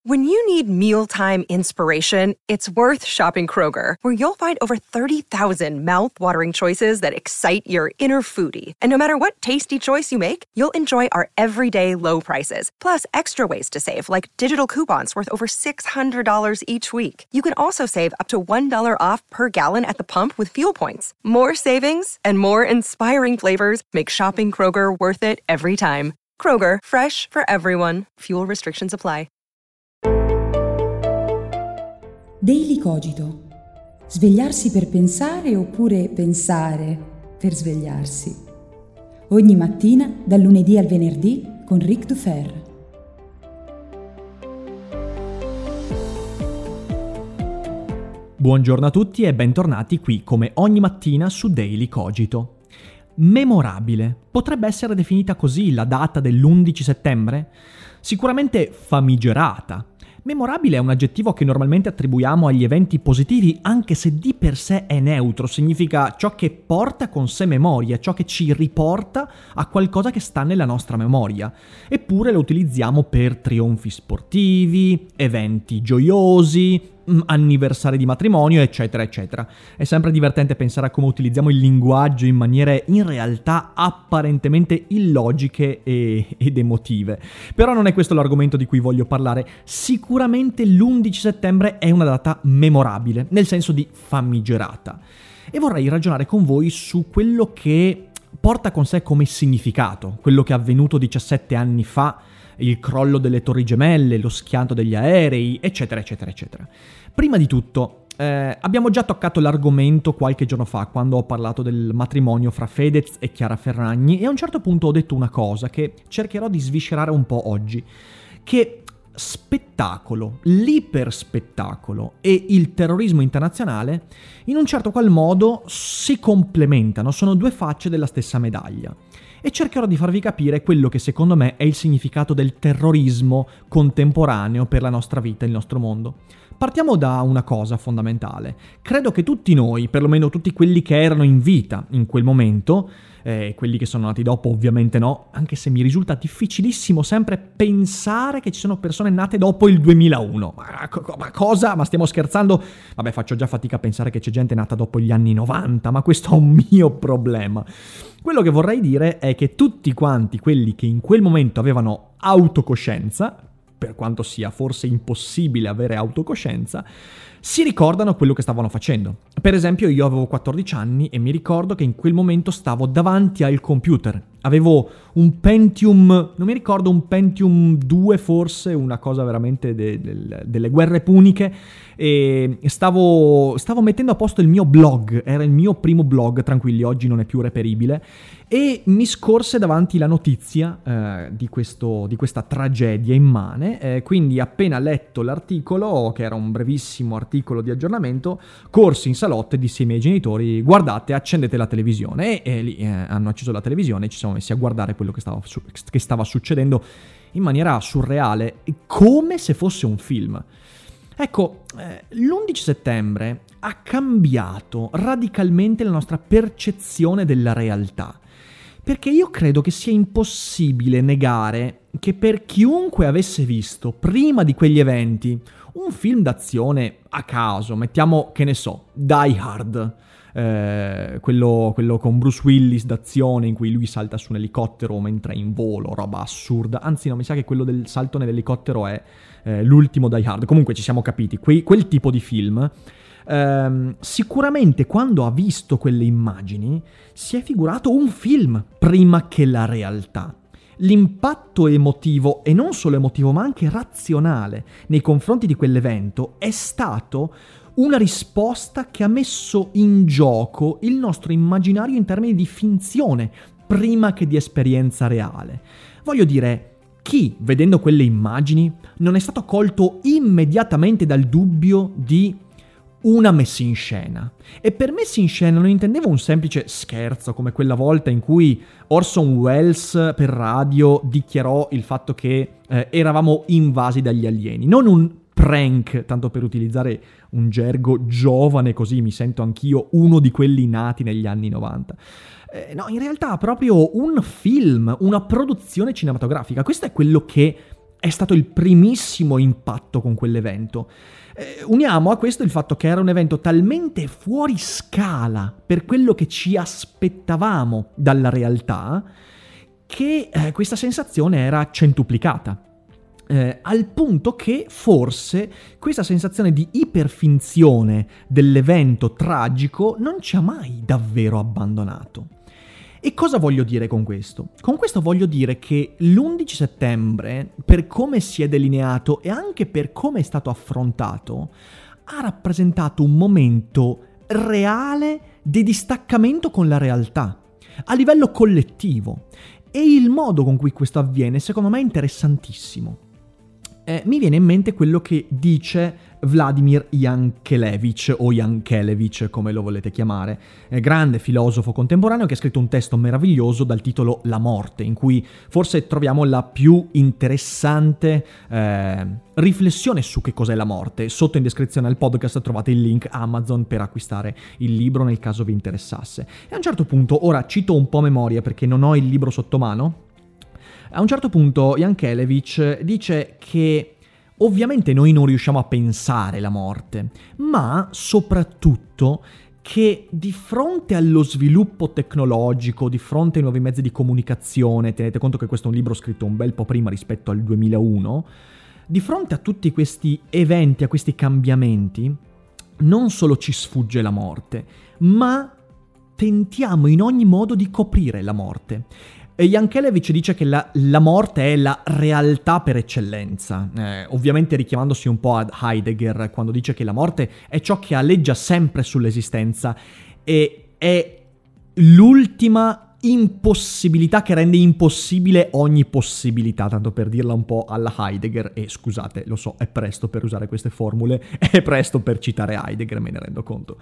When you need mealtime inspiration, it's worth shopping Kroger, where you'll find over 30,000 mouth-watering choices that excite your inner foodie. And no matter what tasty choice you make, you'll enjoy our everyday low prices, plus extra ways to save, like digital coupons worth over $600 each week. You can also save up to $1 off per gallon at the pump with fuel points. More savings and more inspiring flavors make shopping Kroger worth it every time. Kroger, fresh for everyone. Fuel restrictions apply. Daily Cogito. Svegliarsi per pensare oppure pensare per svegliarsi. Ogni mattina, dal lunedì al venerdì, con Ric Dufer. Buongiorno a tutti e bentornati qui come ogni mattina su Daily Cogito. Memorabile. Potrebbe essere definita così la data dell'11 settembre? Sicuramente famigerata. Memorabile è un aggettivo che normalmente attribuiamo agli eventi positivi, anche se di per sé è neutro, significa ciò che porta con sé memoria, ciò che ci riporta a qualcosa che sta nella nostra memoria. Eppure lo utilizziamo per trionfi sportivi, eventi gioiosi, anniversari di matrimonio, eccetera, eccetera. È sempre divertente pensare a come utilizziamo il linguaggio in maniere in realtà apparentemente illogiche ed emotive. Però non è questo l'argomento di cui voglio parlare. Sicuramente l'11 settembre è una data memorabile, nel senso di famigerata. E vorrei ragionare con voi su quello che porta con sé come significato, quello che è avvenuto 17 anni fa, il crollo delle Torri Gemelle, lo schianto degli aerei, eccetera, eccetera, eccetera. Prima di tutto, abbiamo già toccato l'argomento qualche giorno fa, quando ho parlato del matrimonio fra Fedez e Chiara Ferragni, e a un certo punto ho detto una cosa che cercherò di sviscerare un po' oggi, che spettacolo, l'iperspettacolo e il terrorismo internazionale in un certo qual modo si complementano, sono due facce della stessa medaglia. E cercherò di farvi capire quello che secondo me è il significato del terrorismo contemporaneo per la nostra vita e il nostro mondo. Partiamo da una cosa fondamentale. Credo che tutti noi, perlomeno tutti quelli che erano in vita in quel momento, quelli che sono nati dopo ovviamente no, anche se mi risulta difficilissimo sempre pensare che ci sono persone nate dopo il 2001. Ma cosa? Ma stiamo scherzando? Vabbè, faccio già fatica a pensare che c'è gente nata dopo gli anni 90, ma questo è un mio problema. Quello che vorrei dire è che tutti quanti quelli che in quel momento avevano autocoscienza, per quanto sia forse impossibile avere autocoscienza, si ricordano quello che stavano facendo. Per esempio, io avevo 14 anni e mi ricordo che in quel momento stavo davanti al computer. Avevo un Pentium, non mi ricordo, un Pentium 2 forse, una cosa veramente delle guerre puniche, e stavo mettendo a posto il mio blog, era il mio primo blog, tranquilli, oggi non è più reperibile, e mi scorse davanti la notizia di questa tragedia immane, quindi appena letto l'articolo, che era un brevissimo articolo di aggiornamento, corsi in salotto e dissi ai miei genitori: guardate, accendete la televisione, e lì hanno acceso la televisione e ci siamo messi a guardare quello che stava succedendo in maniera surreale, come se fosse un film. Ecco, l'11 settembre ha cambiato radicalmente la nostra percezione della realtà, perché io credo che sia impossibile negare che per chiunque avesse visto prima di quegli eventi un film d'azione a caso, mettiamo, che ne so, Die Hard, quello con Bruce Willis d'azione in cui lui salta su un elicottero mentre è in volo, roba assurda. Anzi no, mi sa che quello del salto nell'elicottero è l'ultimo Die Hard. Comunque ci siamo capiti, quel tipo di film. Sicuramente quando ha visto quelle immagini si è figurato un film prima che la realtà. L'impatto emotivo, e non solo emotivo ma anche razionale, nei confronti di quell'evento è stato una risposta che ha messo in gioco il nostro immaginario in termini di finzione prima che di esperienza reale. Voglio dire, chi, vedendo quelle immagini, non è stato colto immediatamente dal dubbio di una messa in scena? E per messa in scena non intendevo un semplice scherzo come quella volta in cui Orson Welles per radio dichiarò il fatto che eravamo invasi dagli alieni, non un prank, tanto per utilizzare un gergo giovane, così mi sento anch'io uno di quelli nati negli anni 90. No, in realtà proprio un film, una produzione cinematografica. Questo è quello che è stato il primissimo impatto con quell'evento. Uniamo a questo il fatto che era un evento talmente fuori scala per quello che ci aspettavamo dalla realtà che questa sensazione era centuplicata. Al punto che forse questa sensazione di iperfinzione dell'evento tragico non ci ha mai davvero abbandonato. E cosa voglio dire con questo? Con questo voglio dire che l'11 settembre, per come si è delineato e anche per come è stato affrontato, ha rappresentato un momento reale di distaccamento con la realtà, a livello collettivo. E il modo con cui questo avviene, secondo me, è interessantissimo. Mi viene in mente quello che dice Vladimir Yankelevich, o Yankelevich come lo volete chiamare, grande filosofo contemporaneo che ha scritto un testo meraviglioso dal titolo La morte, in cui forse troviamo la più interessante riflessione su che cos'è la morte. Sotto in descrizione al podcast trovate il link Amazon per acquistare il libro nel caso vi interessasse. E a un certo punto, ora cito un po' a memoria perché non ho il libro sotto mano, a un certo punto Yankelevich dice che ovviamente noi non riusciamo a pensare la morte, ma soprattutto che di fronte allo sviluppo tecnologico, di fronte ai nuovi mezzi di comunicazione, tenete conto che questo è un libro scritto un bel po' prima rispetto al 2001, di fronte a tutti questi eventi, a questi cambiamenti, non solo ci sfugge la morte, ma tentiamo in ogni modo di coprire la morte. E Yankelevich dice che la morte è la realtà per eccellenza, ovviamente richiamandosi un po' ad Heidegger quando dice che la morte è ciò che aleggia sempre sull'esistenza e è l'ultima impossibilità che rende impossibile ogni possibilità, tanto per dirla un po' alla Heidegger. E scusate, lo so, è presto per usare queste formule, è presto per citare Heidegger, me ne rendo conto,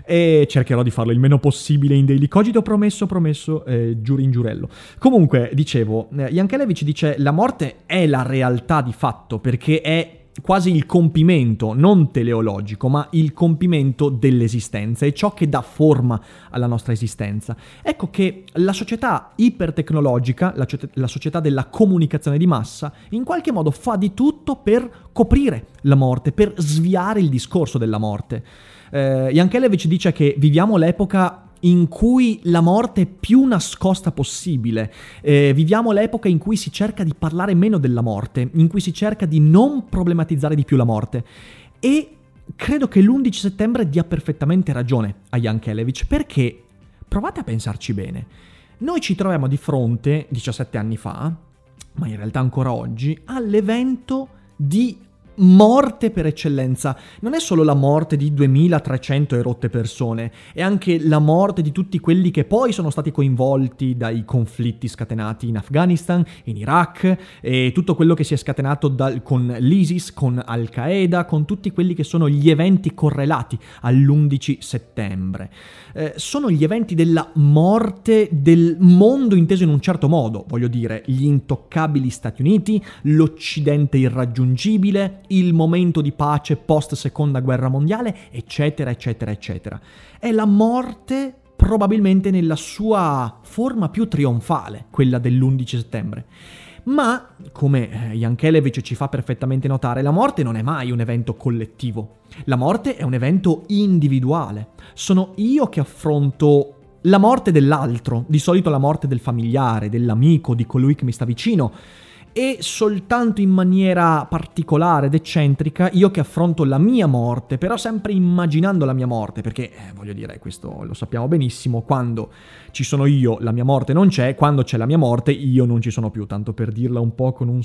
e cercherò di farlo il meno possibile in Daily Cogito, promesso, giuro in giurello. Comunque, dicevo, Yankelevich dice la morte è la realtà di fatto, perché è quasi il compimento, non teleologico, ma il compimento dell'esistenza, è ciò che dà forma alla nostra esistenza. Ecco che la società ipertecnologica, la società della comunicazione di massa, in qualche modo fa di tutto per coprire la morte, per sviare il discorso della morte. Yankelevich dice che viviamo l'epoca in cui la morte è più nascosta possibile, viviamo l'epoca in cui si cerca di parlare meno della morte, in cui si cerca di non problematizzare di più la morte, e credo che l'11 settembre dia perfettamente ragione a Yankelevich, perché provate a pensarci bene, noi ci troviamo di fronte 17 anni fa, ma in realtà ancora oggi, all'evento di morte per eccellenza. Non è solo la morte di 2300 e rotte persone, è anche la morte di tutti quelli che poi sono stati coinvolti dai conflitti scatenati in Afghanistan, in Iraq, e tutto quello che si è scatenato con l'ISIS, con Al-Qaeda, con tutti quelli che sono gli eventi correlati all'11 settembre. Sono gli eventi della morte del mondo inteso in un certo modo, voglio dire, gli intoccabili Stati Uniti, l'Occidente irraggiungibile, il momento di pace post seconda guerra mondiale, eccetera, eccetera, eccetera. È la morte probabilmente nella sua forma più trionfale, quella dell'11 settembre. Ma, come Yankelevich ci fa perfettamente notare, la morte non è mai un evento collettivo. La morte è un evento individuale. Sono io che affronto la morte dell'altro, di solito la morte del familiare, dell'amico, di colui che mi sta vicino, e soltanto in maniera particolare ed eccentrica io che affronto la mia morte, però sempre immaginando la mia morte, perché voglio dire, questo lo sappiamo benissimo, quando ci sono io la mia morte non c'è, quando c'è la mia morte io non ci sono più, tanto per dirla un po' con un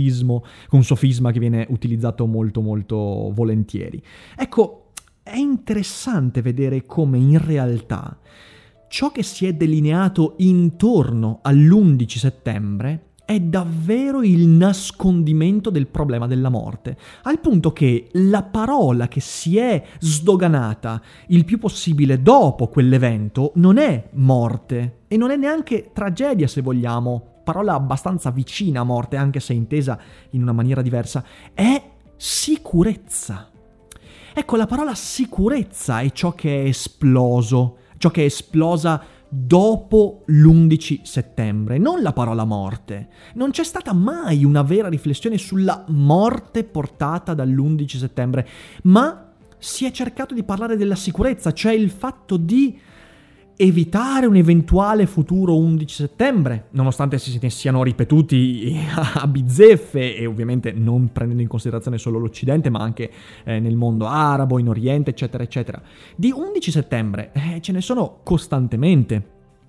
sofisma che viene utilizzato molto molto volentieri. Ecco, è interessante vedere come in realtà ciò che si è delineato intorno all'11 settembre è davvero il nascondimento del problema della morte, al punto che la parola che si è sdoganata il più possibile dopo quell'evento non è morte e non è neanche tragedia, se vogliamo, parola abbastanza vicina a morte anche se intesa in una maniera diversa, è sicurezza. Ecco, la parola sicurezza è ciò che è esploso, ciò che è esplosa dopo l'11 settembre, non la parola morte. Non c'è stata mai una vera riflessione sulla morte portata dall'11 settembre, ma si è cercato di parlare della sicurezza, cioè il fatto di evitare un eventuale futuro 11 settembre, nonostante si ne siano ripetuti a bizzeffe e ovviamente non prendendo in considerazione solo l'Occidente, ma anche nel mondo arabo, in Oriente, eccetera, eccetera. Di 11 settembre ce ne sono costantemente.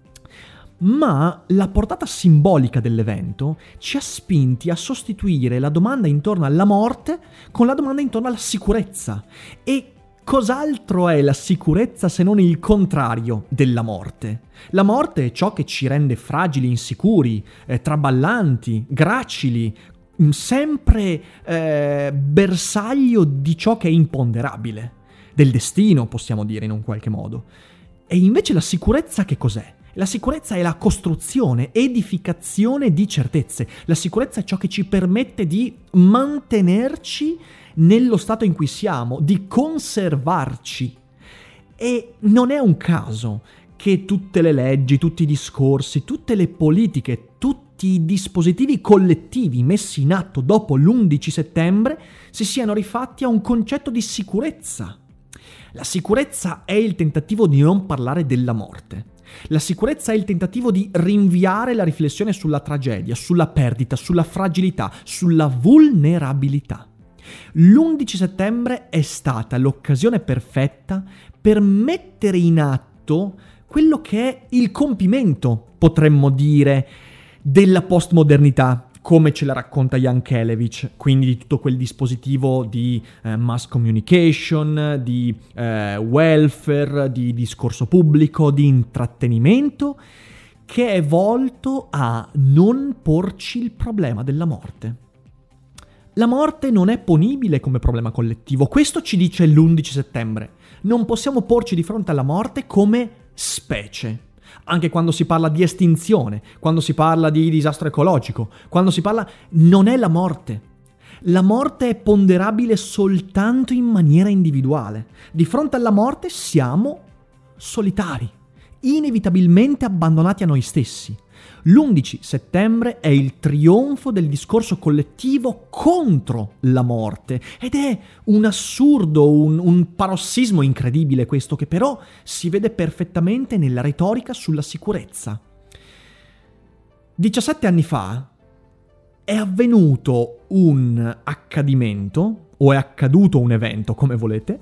Ma la portata simbolica dell'evento ci ha spinti a sostituire la domanda intorno alla morte con la domanda intorno alla sicurezza. E cos'altro è la sicurezza se non il contrario della morte? La morte è ciò che ci rende fragili, insicuri, traballanti, gracili, sempre bersaglio di ciò che è imponderabile, del destino, possiamo dire in un qualche modo. E invece la sicurezza che cos'è? La sicurezza è la costruzione, edificazione di certezze. La sicurezza è ciò che ci permette di mantenerci nello stato in cui siamo, di conservarci. E non è un caso che tutte le leggi, tutti i discorsi, tutte le politiche, tutti i dispositivi collettivi messi in atto dopo l'11 settembre si siano rifatti a un concetto di sicurezza. La sicurezza è il tentativo di non parlare della morte. La sicurezza è il tentativo di rinviare la riflessione sulla tragedia, sulla perdita, sulla fragilità, sulla vulnerabilità. L'11 settembre è stata l'occasione perfetta per mettere in atto quello che è il compimento, potremmo dire, della postmodernità, come ce la racconta Yankelevich, quindi di tutto quel dispositivo di mass communication, di welfare, di discorso pubblico, di intrattenimento, che è volto a non porci il problema della morte. La morte non è ponibile come problema collettivo, questo ci dice l'11 settembre. Non possiamo porci di fronte alla morte come specie. Anche quando si parla di estinzione, quando si parla di disastro ecologico, quando si parla... non è la morte. La morte è ponderabile soltanto in maniera individuale. Di fronte alla morte siamo solitari, inevitabilmente abbandonati a noi stessi. L'11 settembre è il trionfo del discorso collettivo contro la morte ed è un assurdo, un parossismo incredibile questo, che però si vede perfettamente nella retorica sulla sicurezza. 17 anni fa è avvenuto un accadimento, o è accaduto un evento, come volete,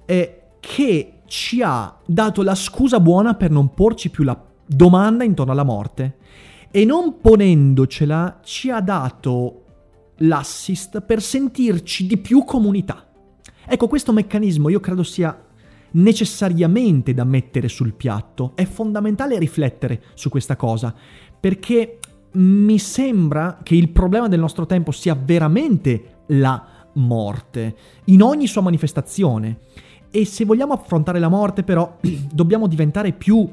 che ci ha dato la scusa buona per non porci più la domanda intorno alla morte, e non ponendocela ci ha dato l'assist per sentirci di più comunità. Ecco, questo meccanismo io credo sia necessariamente da mettere sul piatto. È fondamentale riflettere su questa cosa, perché mi sembra che il problema del nostro tempo sia veramente la morte, in ogni sua manifestazione. E se vogliamo affrontare la morte, però, dobbiamo diventare più...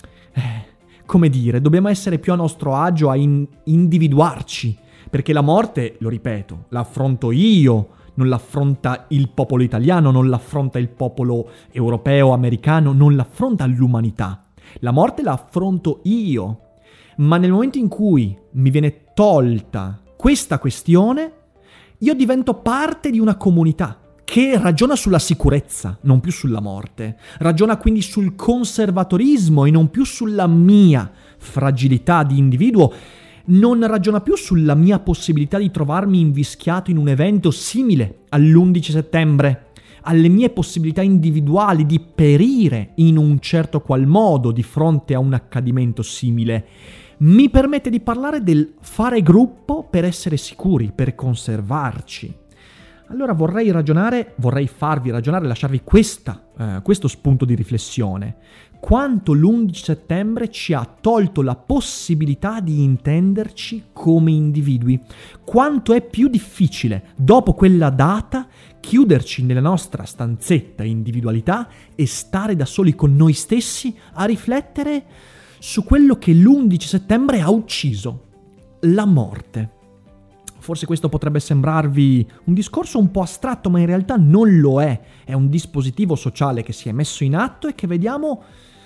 come dire, dobbiamo essere più a nostro agio a individuarci, perché la morte, lo ripeto, la affronto io, non l'affronta il popolo italiano, non l'affronta il popolo europeo, americano, non l'affronta l'umanità. La morte la affronto io, ma nel momento in cui mi viene tolta questa questione, io divento parte di una comunità che ragiona sulla sicurezza, non più sulla morte. Ragiona quindi sul conservatorismo e non più sulla mia fragilità di individuo. Non ragiona più sulla mia possibilità di trovarmi invischiato in un evento simile all'11 settembre, alle mie possibilità individuali di perire in un certo qual modo di fronte a un accadimento simile. Mi permette di parlare del fare gruppo per essere sicuri, per conservarci. Allora vorrei farvi ragionare, lasciarvi questo spunto di riflessione. Quanto l'11 settembre ci ha tolto la possibilità di intenderci come individui. Quanto è più difficile, dopo quella data, chiuderci nella nostra stanzetta individualità e stare da soli con noi stessi a riflettere su quello che l'11 settembre ha ucciso, la morte. Forse questo potrebbe sembrarvi un discorso un po' astratto, ma in realtà non lo è. È un dispositivo sociale che si è messo in atto e che vediamo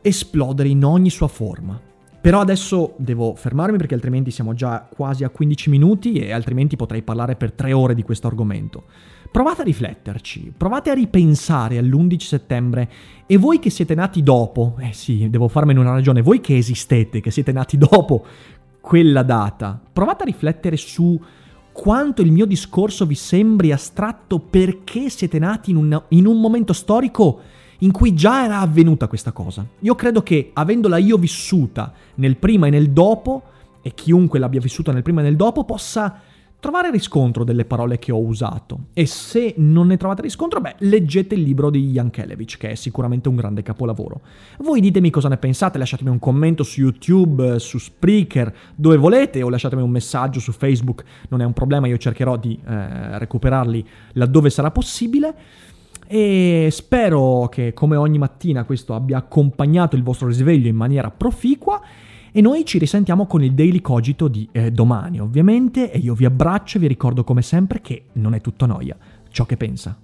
esplodere in ogni sua forma. Però adesso devo fermarmi perché altrimenti siamo già quasi a 15 minuti e altrimenti potrei parlare per 3 ore di questo argomento. Provate a rifletterci, provate a ripensare all'11 settembre e voi che siete nati dopo, sì, devo farmene una ragione, voi che esistete, che siete nati dopo quella data, provate a riflettere su quanto il mio discorso vi sembri astratto perché siete nati in un momento storico in cui già era avvenuta questa cosa. Io credo che avendola io vissuta nel prima e nel dopo, e chiunque l'abbia vissuta nel prima e nel dopo, possa trovare riscontro delle parole che ho usato. E se non ne trovate riscontro, leggete il libro di Yankelevich, che è sicuramente un grande capolavoro. Voi ditemi cosa ne pensate, lasciatemi un commento su YouTube, su Spreaker, dove volete, o lasciatemi un messaggio su Facebook, non è un problema, io cercherò di recuperarli laddove sarà possibile. E spero che come ogni mattina questo abbia accompagnato il vostro risveglio in maniera proficua e noi ci risentiamo con il Daily Cogito di domani ovviamente e io vi abbraccio e vi ricordo come sempre che non è tutto noia ciò che pensa.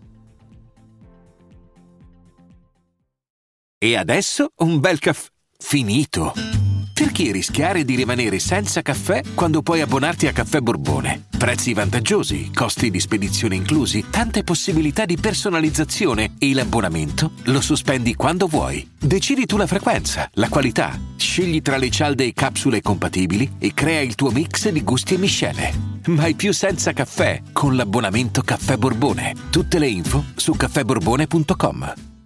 E adesso un bel caffè finito. Perché rischiare di rimanere senza caffè quando puoi abbonarti a Caffè Borbone? Prezzi vantaggiosi, costi di spedizione inclusi, tante possibilità di personalizzazione e l'abbonamento lo sospendi quando vuoi. Decidi tu la frequenza, la qualità, scegli tra le cialde e capsule compatibili e crea il tuo mix di gusti e miscele. Mai più senza caffè con l'abbonamento Caffè Borbone. Tutte le info su caffèborbone.com.